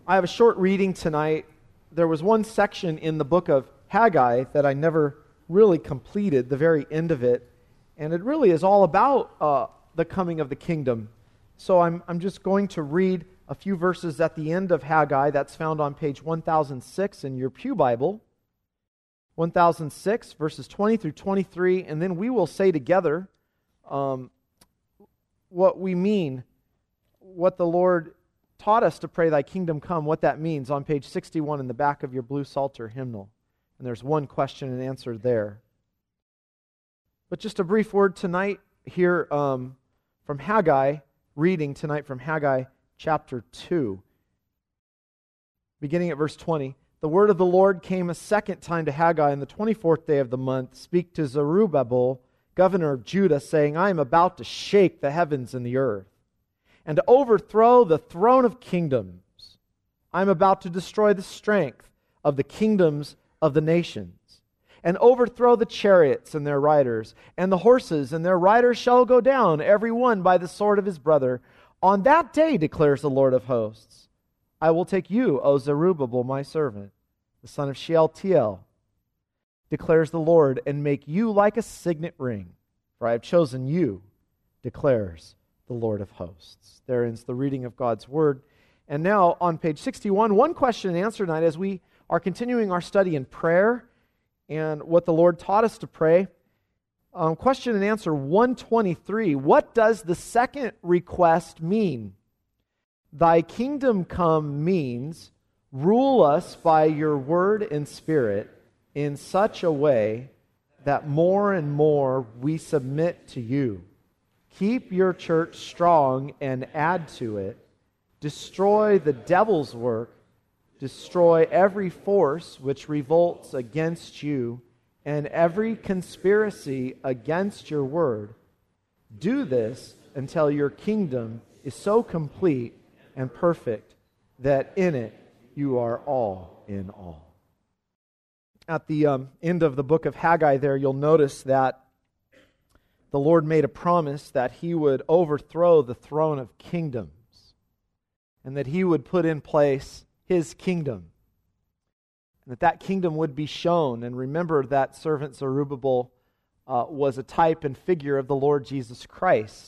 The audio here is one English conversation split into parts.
I have a short reading tonight. There was one section in the book of Haggai that I never really completed, the very end of it, and it really is all about the coming of the kingdom. So I'm just going to read a few verses at the end of Haggai. That's found on page 1006 in your Pew Bible. 1006, verses 20 through 23, and then we will say together what we mean, what the Lord taught us to pray, thy kingdom come, what that means on page 61 in the back of your blue Psalter hymnal. And there's one question and answer there. But just a brief word tonight here from Haggai, reading tonight from Haggai chapter 2. Beginning at verse 20. The word of the Lord came a second time to Haggai on the 24th day of the month. Speak to Zerubbabel, governor of Judah, saying, I am about to shake the heavens and the earth, and to overthrow the throne of kingdoms. I am about to destroy the strength of the kingdoms of the nations, and overthrow the chariots and their riders, and the horses and their riders shall go down, every one by the sword of his brother. On that day, declares the Lord of hosts, I will take you, O Zerubbabel, my servant, the son of Shealtiel, declares the Lord, and make you like a signet ring, for I have chosen you, declares the Lord of hosts. There ends the reading of God's word. And now on page 61, one question and answer night as we are continuing our study in prayer and what the Lord taught us to pray. Question and answer 123. What does the second request mean? Thy kingdom come means rule us by your word and spirit in such a way that more and more we submit to you. Keep your church strong and add to it. Destroy the devil's work. Destroy every force which revolts against you and every conspiracy against your word. Do this until your kingdom is so complete and perfect that in it you are all in all. At the end of the book of Haggai there, you'll notice that the Lord made a promise that He would overthrow the throne of kingdoms and that He would put in place His kingdom and that kingdom would be shown. And remember that servant Zerubbabel was a type and figure of the Lord Jesus Christ,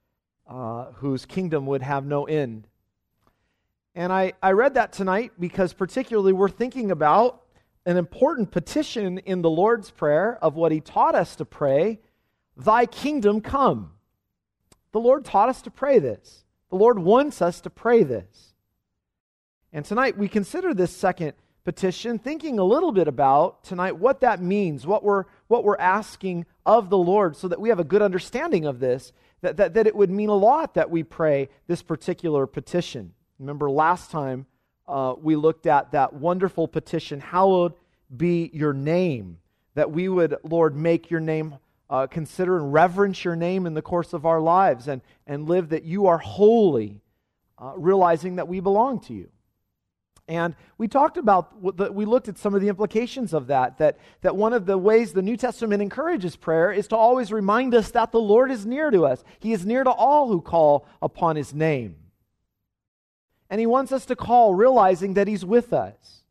whose kingdom would have no end. And I read that tonight because particularly we're thinking about an important petition in the Lord's Prayer of what He taught us to pray, thy kingdom come. The Lord taught us to pray this. The Lord wants us to pray this. And tonight we consider this second petition, thinking a little bit about tonight what that means, what we're asking of the Lord, so that we have a good understanding of this, that it would mean a lot that we pray this particular petition. Remember last time we looked at that wonderful petition, hallowed be your name, that we would, Lord, make your name, consider and reverence your name in the course of our lives and live that you are holy, realizing that we belong to you. And we talked about, we looked at some of the implications of that one of the ways the New Testament encourages prayer is to always remind us that the Lord is near to us. He is near to all who call upon His name. And He wants us to call realizing that He's with us.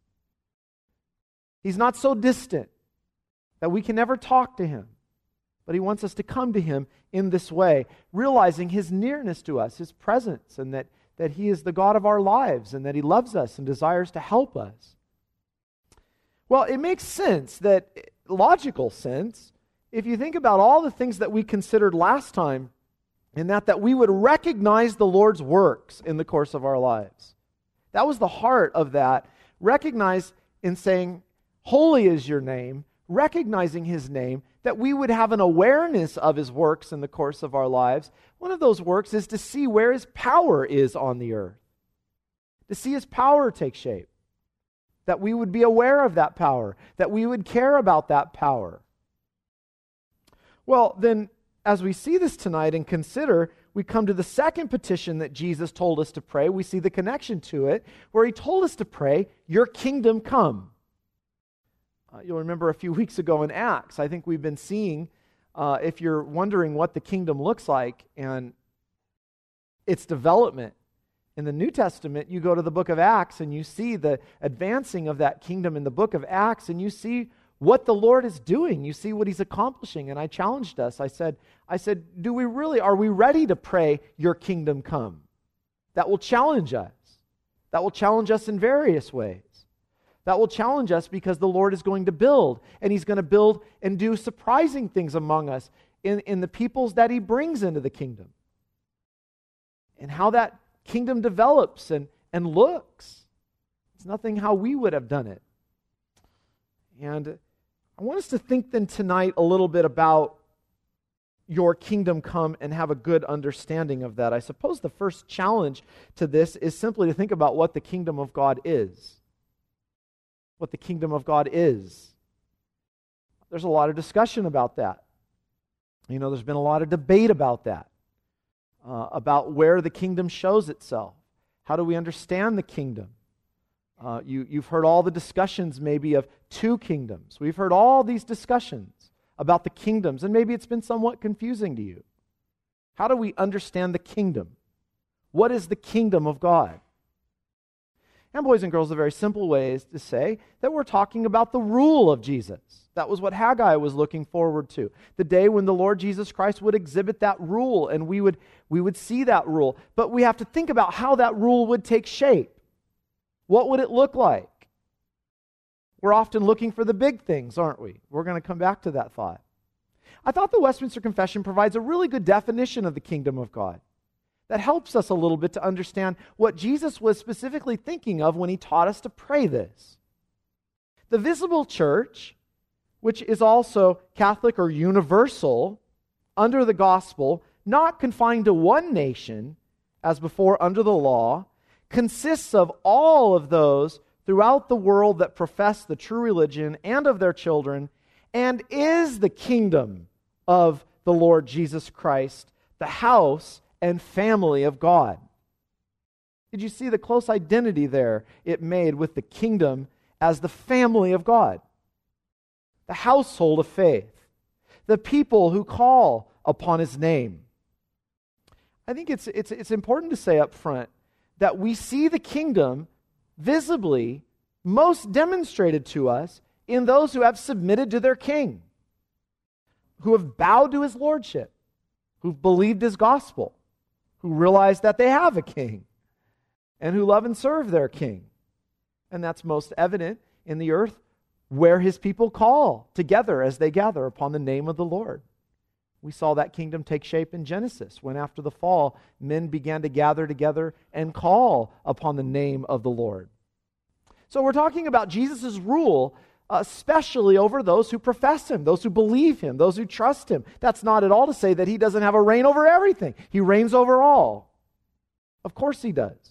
He's not so distant that we can never talk to Him. But He wants us to come to Him in this way, realizing His nearness to us, His presence, and that He is the God of our lives and that He loves us and desires to help us. Well, it makes sense, logical sense, if you think about all the things that we considered last time, in that we would recognize the Lord's works in the course of our lives. That was the heart of that. Recognize in saying, holy is your name, recognizing His name, that we would have an awareness of His works in the course of our lives. One of those works is to see where His power is on the earth. To see His power take shape. That we would be aware of that power. That we would care about that power. Well, then, as we see this tonight and consider, we come to the second petition that Jesus told us to pray. We see the connection to it, where He told us to pray, your kingdom come. You'll remember a few weeks ago in Acts, I think we've been seeing, if you're wondering what the kingdom looks like and its development, In the New Testament, you go to the book of Acts and you see the advancing of that kingdom in the book of Acts, and you see what the Lord is doing. You see what he's accomplishing. And I challenged us. I said, are we ready to pray, your kingdom come? That will challenge us. That will challenge us in various ways. That will challenge us because the Lord is going to build, and he's going to build and do surprising things among us in the peoples that he brings into the kingdom. And how that kingdom develops and looks. It's nothing how we would have done it. And I want us to think then tonight a little bit about your kingdom come and have a good understanding of that. I suppose the first challenge to this is simply to think about what the kingdom of God is. What the kingdom of God is. There's a lot of discussion about that. There's been a lot of debate about that. About where the kingdom shows itself. How do we understand the kingdom? You've heard all the discussions maybe of two kingdoms. We've heard all these discussions about the kingdoms, and maybe it's been somewhat confusing to you. How do we understand the kingdom? What is the kingdom of God? And boys and girls, a very simple way is to say that we're talking about the rule of Jesus. That was what Haggai was looking forward to. The day when the Lord Jesus Christ would exhibit that rule, and we would see that rule. But we have to think about how that rule would take shape. What would it look like? We're often looking for the big things, aren't we? We're going to come back to that thought. I thought the Westminster Confession provides a really good definition of the kingdom of God that helps us a little bit to understand what Jesus was specifically thinking of when he taught us to pray this. The visible church, which is also Catholic or universal under the gospel, not confined to one nation, as before under the law, consists of all of those throughout the world that profess the true religion and of their children, and is the kingdom of the Lord Jesus Christ, the house and family of God. Did you see the close identity there it made with the kingdom as the family of God? The household of faith, the people who call upon his name. I think it's important to say up front that we see the kingdom visibly most demonstrated to us in those who have submitted to their king, who have bowed to his lordship, who've believed his gospel, who realize that they have a king, and who love and serve their king. And that's most evident in the earth where his people call together as they gather upon the name of the Lord. We saw that kingdom take shape in Genesis, when after the fall, men began to gather together and call upon the name of the Lord. So we're talking about Jesus' rule, especially over those who profess him, those who believe him, those who trust him. That's not at all to say that he doesn't have a reign over everything. He reigns over all. Of course he does.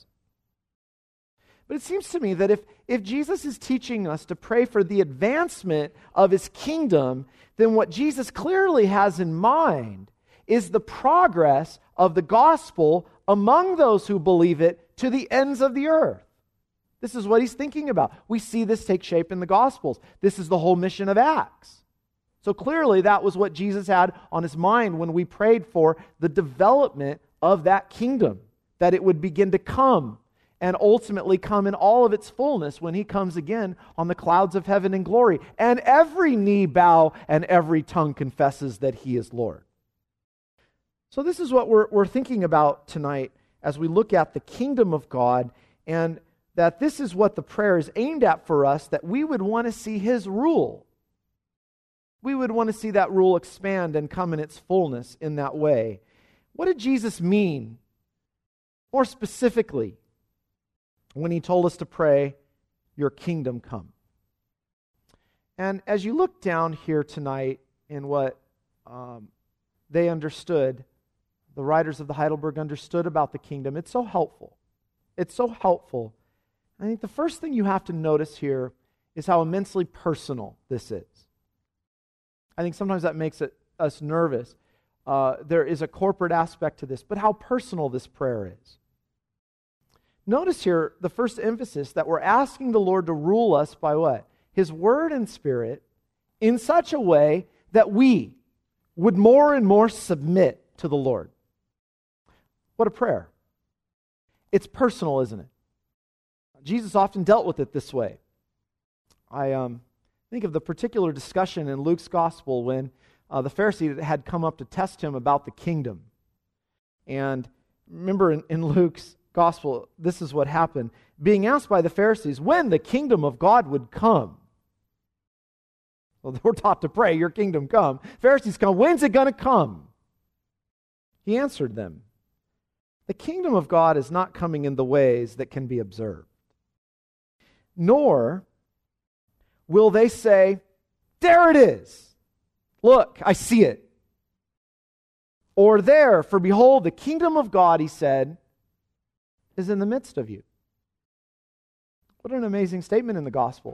But it seems to me that if Jesus is teaching us to pray for the advancement of his kingdom, then what Jesus clearly has in mind is the progress of the gospel among those who believe it to the ends of the earth. This is what he's thinking about. We see this take shape in the Gospels. This is the whole mission of Acts. So clearly that was what Jesus had on his mind when we prayed for the development of that kingdom, that it would begin to come and ultimately come in all of its fullness when he comes again on the clouds of heaven in glory. And every knee bow and every tongue confesses that he is Lord. So this is what we're thinking about tonight as we look at the kingdom of God, and that this is what the prayer is aimed at for us, that we would want to see his rule. We would want to see that rule expand and come in its fullness in that way. What did Jesus mean, more specifically, when he told us to pray, your kingdom come? And as you look down here tonight in what they understood, the writers of the Heidelberg understood about the kingdom, it's so helpful. It's so helpful. I think the first thing you have to notice here is how immensely personal this is. I think sometimes that makes us nervous. There is a corporate aspect to this, but how personal this prayer is. Notice here the first emphasis that we're asking the Lord to rule us by what? His word and spirit in such a way that we would more and more submit to the Lord. What a prayer. It's personal, isn't it? Jesus often dealt with it this way. I think of the particular discussion in Luke's gospel when the Pharisee had come up to test him about the kingdom. And remember in Luke's gospel, this is what happened. Being asked by the Pharisees when the kingdom of God would come. Well, we're taught to pray, your kingdom come. Pharisees come, when's it going to come? He answered them, the kingdom of God is not coming in the ways that can be observed. Nor will they say, there it is. Look, I see it. Or there, for behold, the kingdom of God, he said, is in the midst of you. What an amazing statement in the Gospels.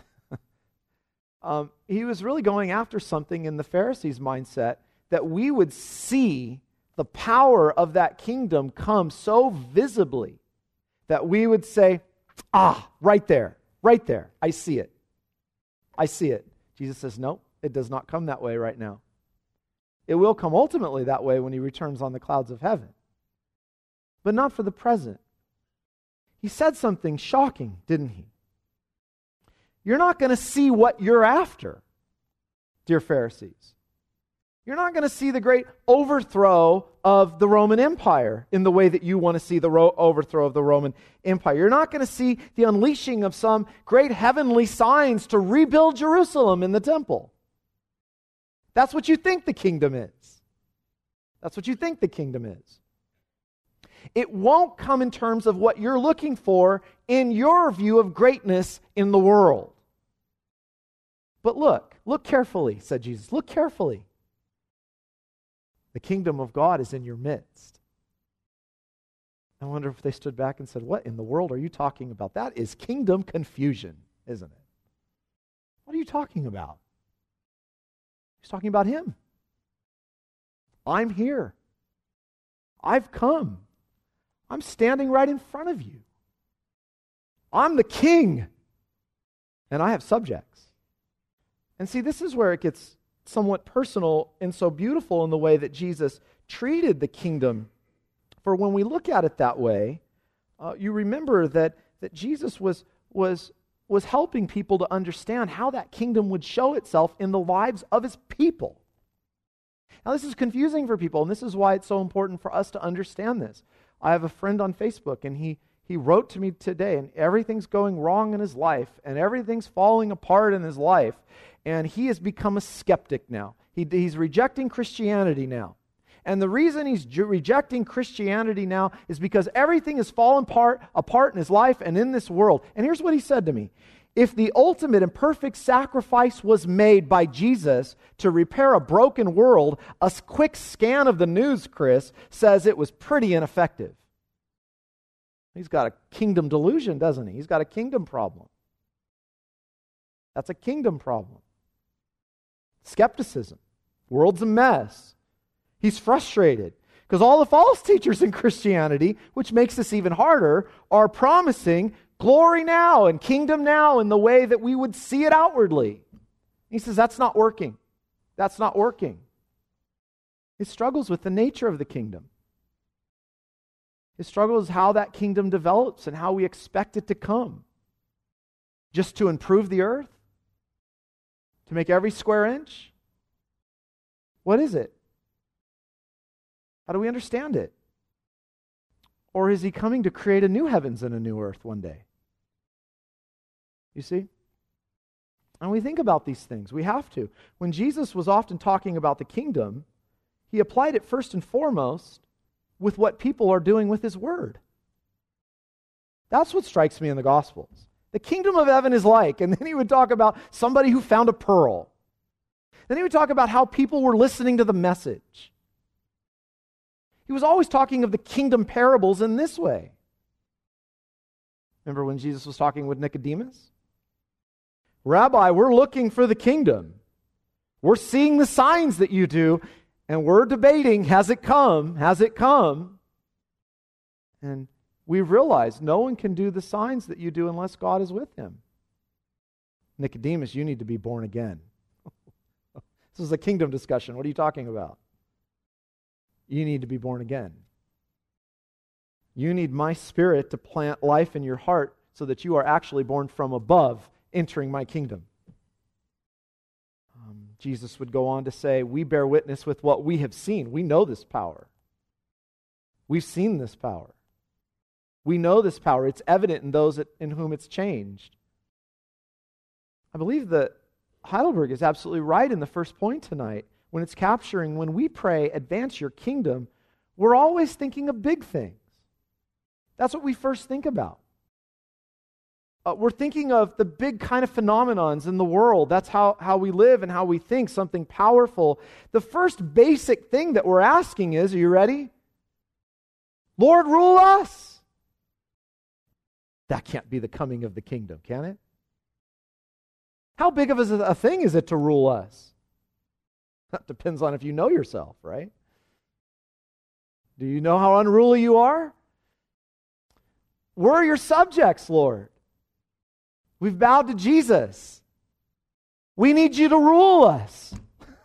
He was really going after something in the Pharisees' mindset, that we would see the power of that kingdom come so visibly that we would say, right there, I see it. I see it. Jesus says, no, it does not come that way right now. It will come ultimately that way when he returns on the clouds of heaven, but not for the present. He said something shocking, didn't he? You're not going to see what you're after, dear Pharisees. You're not going to see the great overthrow of the Roman Empire in the way that you want to see the overthrow of the Roman Empire. You're not going to see the unleashing of some great heavenly signs to rebuild Jerusalem in the temple. That's what you think the kingdom is. That's what you think the kingdom is. It won't come in terms of what you're looking for in your view of greatness in the world. But look carefully, said Jesus. Look carefully. The kingdom of God is in your midst. I wonder if they stood back and said, what in the world are you talking about? That is kingdom confusion, isn't it? What are you talking about? He's talking about him. I'm here. I've come. I'm standing right in front of you. I'm the king, and I have subjects. And see, this is where it gets somewhat personal and so beautiful in the way that Jesus treated the kingdom. For when we look at it that way, you remember that Jesus was helping people to understand how that kingdom would show itself in the lives of his people. Now, this is confusing for people, and this is why it's so important for us to understand this. I have a friend on Facebook, and he wrote to me today, and everything's going wrong in his life, and everything's falling apart in his life, and he has become a skeptic now. He's rejecting Christianity now. And the reason he's rejecting Christianity now is because everything has fallen apart in his life and in this world. And here's what he said to me. If the ultimate and perfect sacrifice was made by Jesus to repair a broken world, a quick scan of the news, Chris, says it was pretty ineffective. He's got a kingdom delusion, doesn't he? He's got a kingdom problem. That's a kingdom problem. Skepticism. World's a mess. He's frustrated because all the false teachers in Christianity, which makes this even harder, are promising glory now and kingdom now in the way that we would see it outwardly. He says that's not working. That's not working. He struggles with the nature of the kingdom. His struggle is how that kingdom develops and how we expect it to come. Just to improve the earth? To make every square inch? What is it? How do we understand it? Or is he coming to create a new heavens and a new earth one day? You see? And we think about these things. We have to. When Jesus was often talking about the kingdom, he applied it first and foremost with what people are doing with his word. That's what strikes me in the Gospels. The kingdom of heaven is like, and then he would talk about somebody who found a pearl. Then he would talk about how people were listening to the message. He was always talking of the kingdom parables in this way. Remember when Jesus was talking with Nicodemus? Rabbi, we're looking for the kingdom. We're seeing the signs that you do, and we're debating, has it come? Has it come? And we realize no one can do the signs that you do unless God is with him. Nicodemus, you need to be born again. This is a kingdom discussion. What are you talking about? You need to be born again. You need my Spirit to plant life in your heart so that you are actually born from above, entering my kingdom. Jesus would go on to say, we bear witness with what we have seen. We know this power. We've seen this power. We know this power. It's evident in those in whom it's changed. I believe that Heidelberg is absolutely right in the first point tonight when it's capturing, when we pray, advance your kingdom, we're always thinking of big things. That's what we first think about. We're thinking of the big kind of phenomenons in the world. That's how we live and how we think, something powerful. The first basic thing that we're asking is, are you ready? Lord, rule us. That can't be the coming of the kingdom, can it? How big of a thing is it to rule us? That depends on if you know yourself, right? Do you know how unruly you are? We're your subjects, Lord. We've bowed to Jesus. We need you to rule us.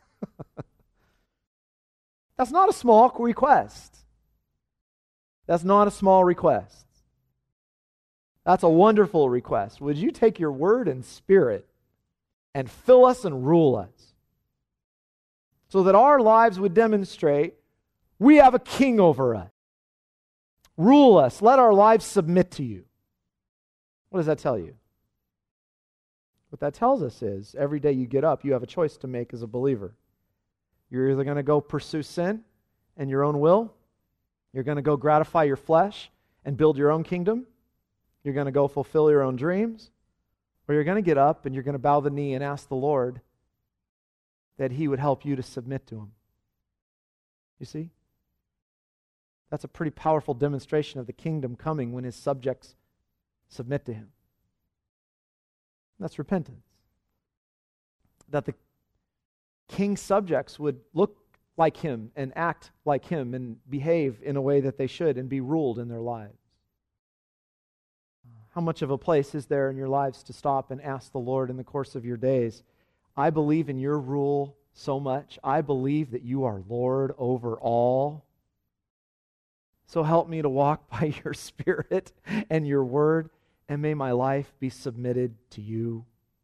That's not a small request. That's not a small request. That's a wonderful request. Would you take your word and spirit and fill us and rule us so that our lives would demonstrate we have a king over us. Rule us. Let our lives submit to you. What does that tell you? What that tells us is every day you get up, you have a choice to make as a believer. You're either going to go pursue sin and your own will, you're going to go gratify your flesh and build your own kingdom, you're going to go fulfill your own dreams, or you're going to get up and you're going to bow the knee and ask the Lord that He would help you to submit to Him. You see? That's a pretty powerful demonstration of the kingdom coming when His subjects submit to Him. That's repentance. That the king's subjects would look like Him and act like Him and behave in a way that they should and be ruled in their lives. How much of a place is there in your lives to stop and ask the Lord in the course of your days, I believe in your rule so much. I believe that you are Lord over all. So help me to walk by your Spirit and your word, and may my life be submitted to you.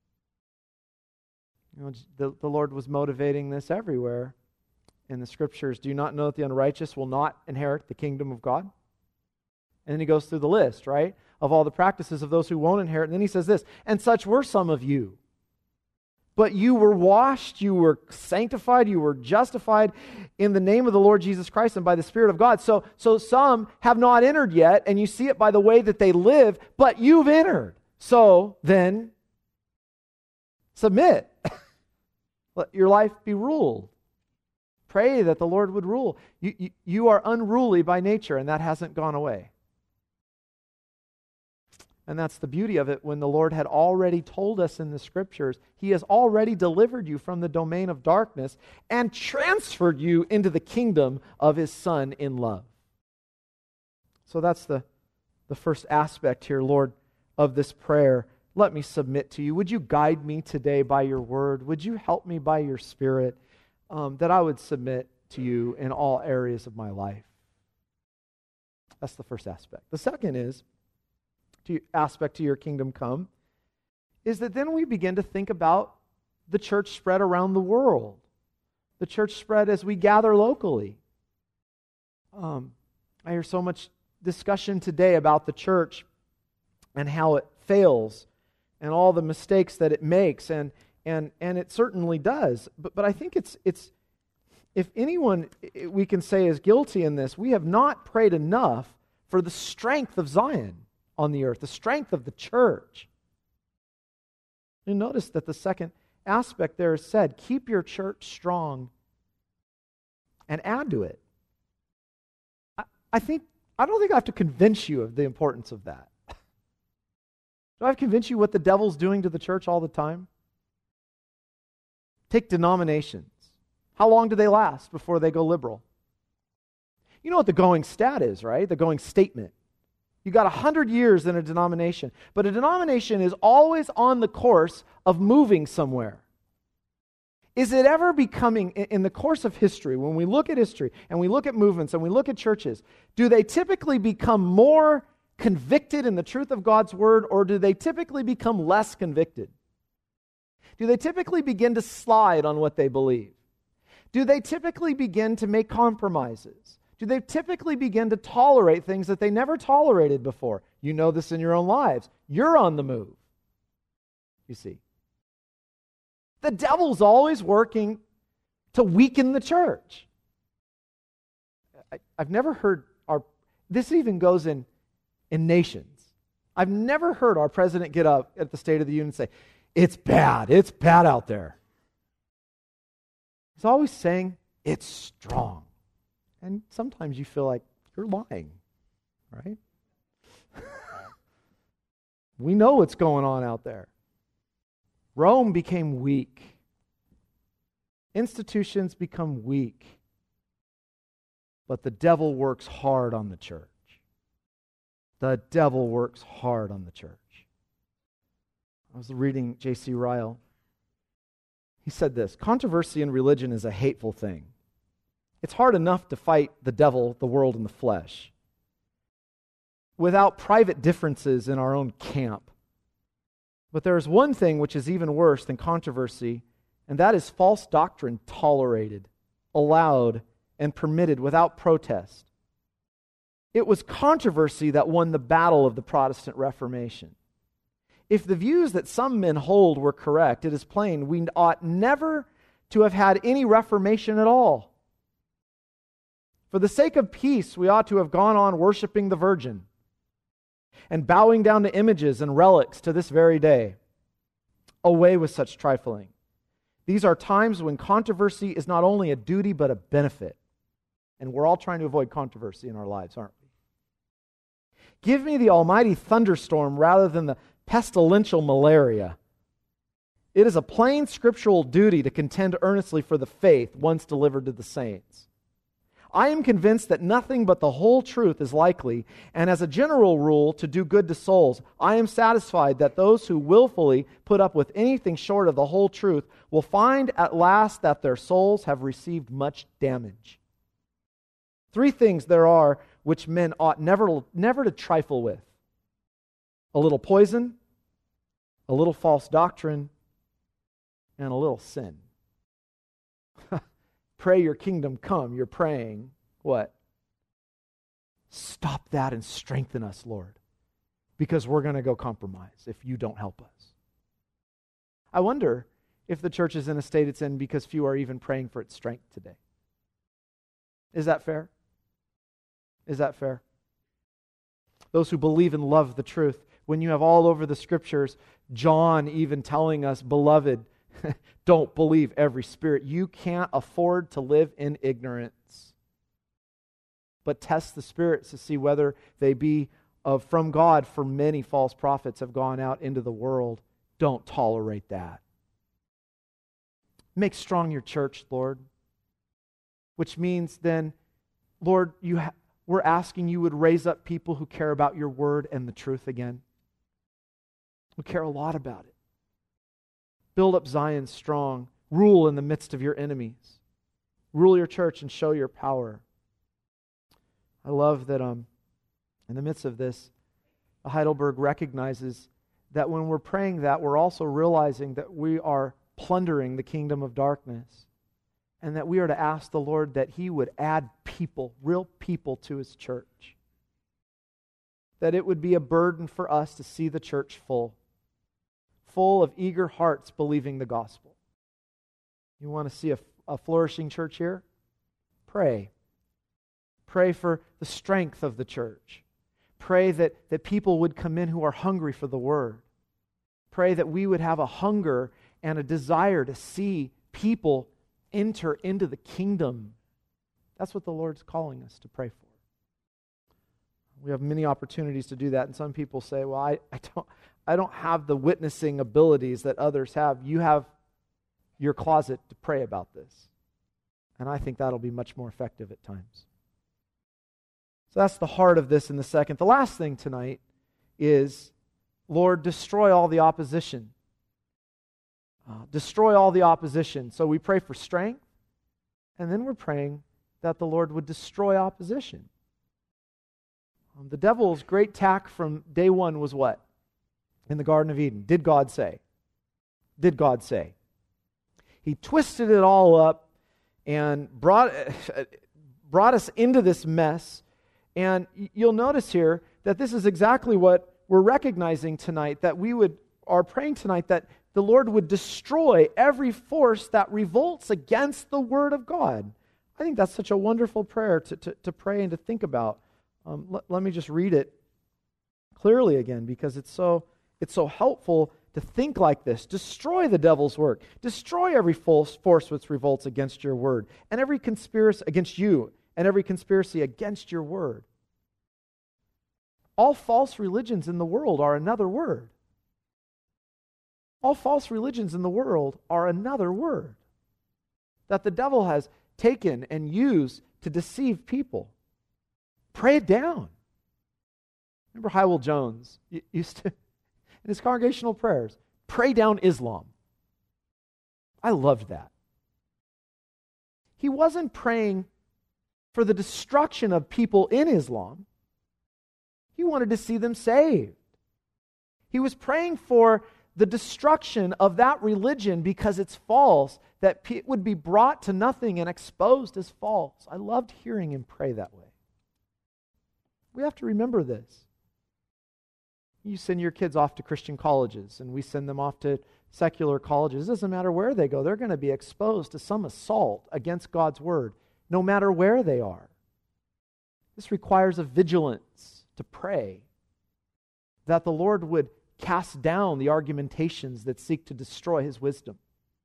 You know, the Lord was motivating this everywhere in the Scriptures. Do you not know that the unrighteous will not inherit the kingdom of God? And then he goes through the list, right, of all the practices of those who won't inherit. And then he says this, and such were some of you. But you were washed, you were sanctified, you were justified in the name of the Lord Jesus Christ and by the Spirit of God. So some have not entered yet, and you see it by the way that they live, but you've entered. So then, submit. Let your life be ruled. Pray that the Lord would rule. You are unruly by nature, and that hasn't gone away. And that's the beauty of it when the Lord had already told us in the Scriptures, He has already delivered you from the domain of darkness and transferred you into the kingdom of His Son in love. So that's the first aspect here, Lord, of this prayer. Let me submit to you. Would you guide me today by your word? Would you help me by your Spirit that I would submit to you in all areas of my life? That's the first aspect. The second aspect to your kingdom come is that then we begin to think about the church spread around the world, the church spread as we gather locally. I hear so much discussion today about the church and how it fails and all the mistakes that it makes, and it certainly does. But I think it's if anyone we can say is guilty in this, we have not prayed enough for the strength of Zion on the earth, the strength of the church. You notice that the second aspect there is said, keep your church strong and add to it. I don't think I have to convince you of the importance of that. Do I have to convince you what the devil's doing to the church all the time? Take denominations. How long do they last before they go liberal? You know what the going stat is, right? The going statement. You got 100 years in a denomination, but a denomination is always on the course of moving somewhere. Is it ever becoming, in the course of history, when we look at history and we look at movements and we look at churches, do they typically become more convicted in the truth of God's word, or do they typically become less convicted? Do they typically begin to slide on what they believe? Do they typically begin to make compromises? Do they typically begin to tolerate things that they never tolerated before? You know this in your own lives. You're on the move, you see. The devil's always working to weaken the church. I've never heard this even goes in nations. I've never heard our president get up at the State of the Union and say, it's bad out there. He's always saying, it's strong. And sometimes you feel like you're lying, right? We know what's going on out there. Rome became weak. Institutions become weak. But the devil works hard on the church. The devil works hard on the church. I was reading J.C. Ryle. He said this: controversy in religion is a hateful thing. It's hard enough to fight the devil, the world, and the flesh without private differences in our own camp. But there is one thing which is even worse than controversy, and that is false doctrine tolerated, allowed, and permitted without protest. It was controversy that won the battle of the Protestant Reformation. If the views that some men hold were correct, it is plain we ought never to have had any Reformation at all. For the sake of peace, we ought to have gone on worshiping the Virgin and bowing down to images and relics to this very day. Away with such trifling. These are times when controversy is not only a duty but a benefit. And we're all trying to avoid controversy in our lives, aren't we? Give me the almighty thunderstorm rather than the pestilential malaria. It is a plain scriptural duty to contend earnestly for the faith once delivered to the saints. I am convinced that nothing but the whole truth is likely, and as a general rule, to do good to souls. I am satisfied that those who willfully put up with anything short of the whole truth will find at last that their souls have received much damage. 3 things there are which men ought never to trifle with: a little poison, a little false doctrine, and a little sin. Pray your kingdom come. You're praying what? Stop that and strengthen us, Lord, because we're going to go compromise if you don't help us. I wonder if the church is in a state it's in because few are even praying for its strength today. Is that fair? Is that fair? Those who believe and love the truth, when you have all over the scriptures, John even telling us, beloved, don't believe every spirit. You can't afford to live in ignorance. But test the spirits to see whether they be from God, for many false prophets have gone out into the world. Don't tolerate that. Make strong your church, Lord. Which means then, Lord, we're asking you would raise up people who care about your word and the truth again. We care a lot about it. Build up Zion strong. Rule in the midst of your enemies. Rule your church and show your power. I love that in the midst of this, Heidelberg recognizes that when we're praying that, we're also realizing that we are plundering the kingdom of darkness, and that we are to ask the Lord that He would add people, real people, to His church. That it would be a burden for us to see the church full of eager hearts believing the gospel. You want to see a flourishing church here? Pray. Pray for the strength of the church. Pray that people would come in who are hungry for the word. Pray that we would have a hunger and a desire to see people enter into the kingdom. That's what the Lord's calling us to pray for. We have many opportunities to do that, and some people say, well, I don't have the witnessing abilities that others have. You have your closet to pray about this. And I think that'll be much more effective at times. So that's the heart of this in the second. The last thing tonight is, Lord, destroy all the opposition. destroy all the opposition. So we pray for strength, and then we're praying that the Lord would destroy opposition. The devil's great tack from day one was what? In the Garden of Eden. Did God say? Did God say? He twisted it all up and brought us into this mess. And you'll notice here that this is exactly what we're recognizing tonight, that we are praying tonight that the Lord would destroy every force that revolts against the Word of God. I think that's such a wonderful prayer to pray and to think about. Let me just read it clearly again, because it's so helpful to think like this. Destroy the devil's work. Destroy every false force which revolts against your word, and every conspiracy against you, and every conspiracy against your word. All false religions in the world are another word. All false religions in the world are another word that the devil has taken and used to deceive people. Pray it down. Remember Hywel Jones used to, in his congregational prayers, pray down Islam. I loved that. He wasn't praying for the destruction of people in Islam. He wanted to see them saved. He was praying for the destruction of that religion because it's false, that it would be brought to nothing and exposed as false. I loved hearing him pray that way. We have to remember this. You send your kids off to Christian colleges, and we send them off to secular colleges. It doesn't matter where they go. They're going to be exposed to some assault against God's word, no matter where they are. This requires a vigilance to pray that the Lord would cast down the argumentations that seek to destroy His wisdom.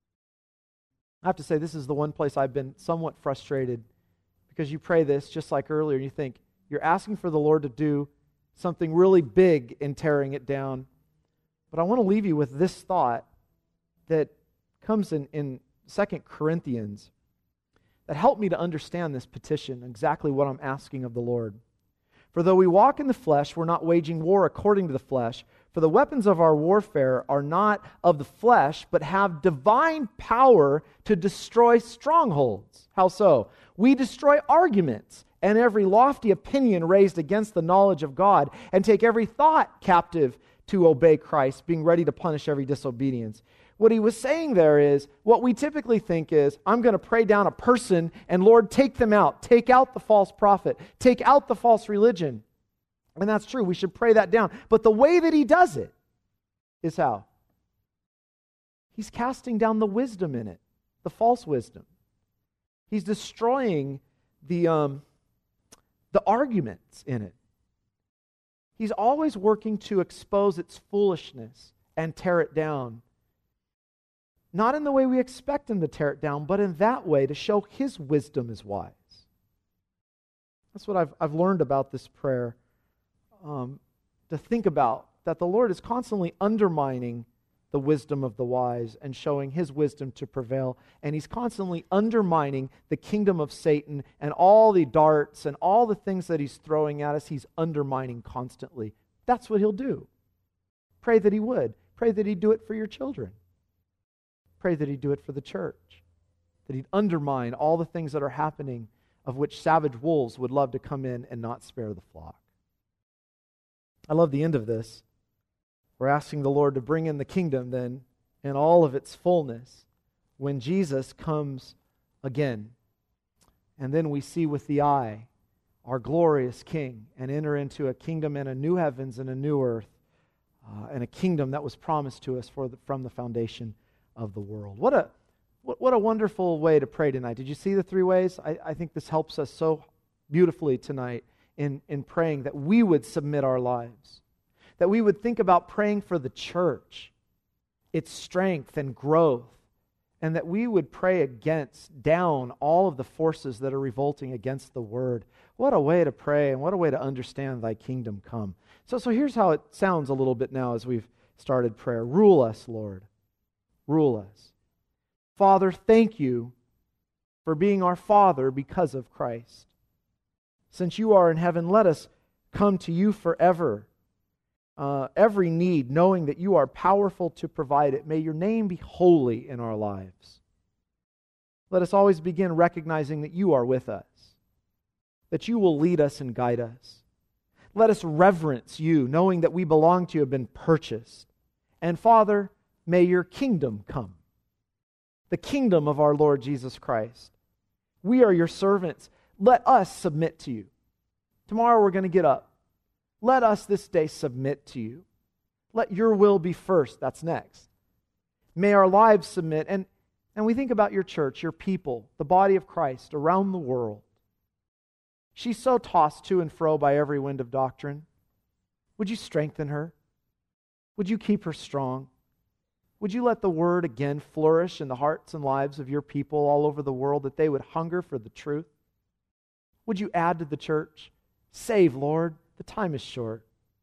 I have to say, this is the one place I've been somewhat frustrated, because you pray this, just like earlier, and you think, you're asking for the Lord to do something really big in tearing it down. But I want to leave you with this thought that comes in 2 Corinthians that helped me to understand this petition, exactly what I'm asking of the Lord. For though we walk in the flesh, we're not waging war according to the flesh. For the weapons of our warfare are not of the flesh, but have divine power to destroy strongholds. How so? We destroy arguments and every lofty opinion raised against the knowledge of God, and take every thought captive to obey Christ, being ready to punish every disobedience. What he was saying there is, what we typically think is, I'm going to pray down a person, and Lord, take them out. Take out the false prophet. Take out the false religion. And that's true. We should pray that down. But the way that he does it is how? He's casting down the wisdom in it, the false wisdom. He's destroying the arguments in it. He's always working to expose its foolishness and tear it down. Not in the way we expect him to tear it down, but in that way to show his wisdom is wise. That's what I've learned about this prayer, to think about, that the Lord is constantly undermining the wisdom of the wise and showing his wisdom to prevail. And he's constantly undermining the kingdom of Satan and all the darts and all the things that he's throwing at us. He's undermining constantly. That's what he'll do. Pray that he would. Pray that he'd do it for your children. Pray that he'd do it for the church. That he'd undermine all the things that are happening, of which savage wolves would love to come in and not spare the flock. I love the end of this. We're asking the Lord to bring in the kingdom then in all of its fullness when Jesus comes again. And then we see with the eye our glorious King and enter into a kingdom and a new heavens and a new earth, and a kingdom that was promised to us from the foundation of the world. What a wonderful way to pray tonight. Did you see the three ways? I think this helps us so beautifully tonight in praying that we would submit our lives. That we would think about praying for the church, its strength and growth, and that we would pray down all of the forces that are revolting against the word. What a way to pray, and what a way to understand thy kingdom come. So here's how it sounds a little bit now as we've started prayer. Rule us, Lord. Rule us. Father, thank you for being our Father because of Christ. Since you are in heaven, let us come to you forever. every need, knowing that you are powerful to provide it. May your name be holy in our lives. Let us always begin recognizing that you are with us, that you will lead us and guide us. Let us reverence you, knowing that we belong to you, have been purchased. And Father, may your kingdom come, the kingdom of our Lord Jesus Christ. We are your servants. Let us submit to you. Tomorrow we're going to get up. Let us this day submit to you. Let your will be first. That's next. May our lives submit. And we think about your church, your people, the body of Christ around the world. She's so tossed to and fro by every wind of doctrine. Would you strengthen her? Would you keep her strong? Would you let the word again flourish in the hearts and lives of your people all over the world, that they would hunger for the truth? Would you add to the church? Save, Lord. The time is short.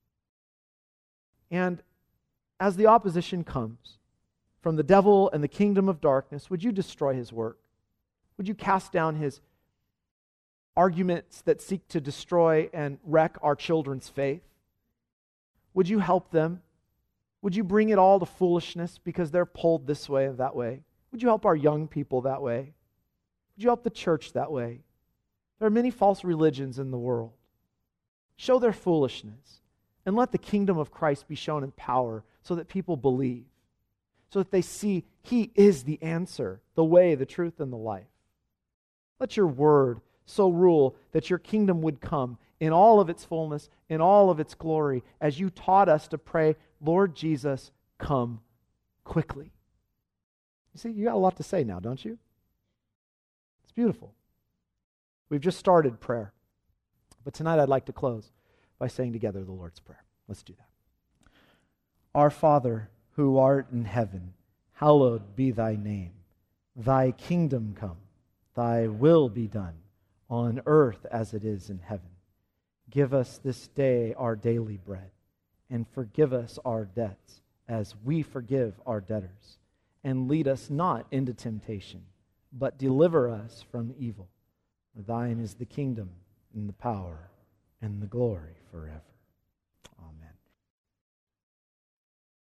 And as the opposition comes from the devil and the kingdom of darkness, would you destroy his work? Would you cast down his arguments that seek to destroy and wreck our children's faith? Would you help them? Would you bring it all to foolishness because they're pulled this way and that way? Would you help our young people that way? Would you help the church that way? There are many false religions in the world. Show their foolishness and let the kingdom of Christ be shown in power so that people believe, so that they see He is the answer, the way, the truth, and the life. Let your word so rule that your kingdom would come in all of its fullness, in all of its glory, as you taught us to pray, Lord Jesus, come quickly. You see, you got a lot to say now, don't you? It's beautiful. We've just started prayer. But tonight I'd like to close by saying together the Lord's Prayer. Let's do that. Our Father, who art in heaven, hallowed be thy name. Thy kingdom come, thy will be done, on earth as it is in heaven. Give us this day our daily bread, and forgive us our debts, as we forgive our debtors. And lead us not into temptation, but deliver us from evil. For thine is the kingdom, and the power, and the glory forever.